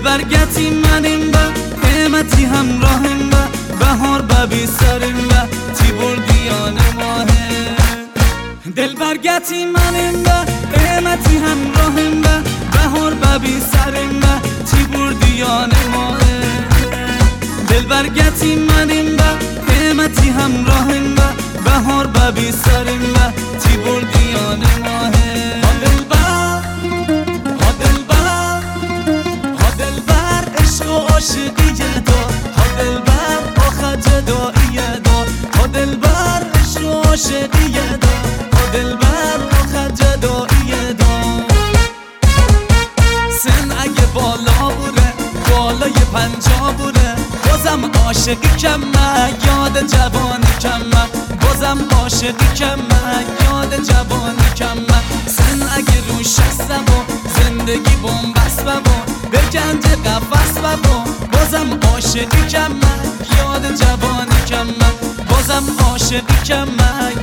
برگتی منیم با قیمتی همراهیم با بهار ببی سریم با تی بردیان ماهه دل برگتی منیم با قیمتی همراهیم با بهار ببی سریم با تی بردیان ماهه دل برگتی منیم با قیمتی همراهیم با بهار ببی سریم با تی بردیان ماهه عاشقیه دا ها دلبر آخه جداییه دا ها دلبر عشق و عاشقیه دا ها دلبر آخه جداییه دا سن اگه بالا بوره بالای 50 بوره بازم عاشقی کمه یاد جوانی کمه بازم عاشقی کمه یاد جوانی کمه سن اگه رو 60 و زندگی بومبست و بکنج قفص و بازم عاشقی کمه یاد جوانی کمه بازم عاشقی کمه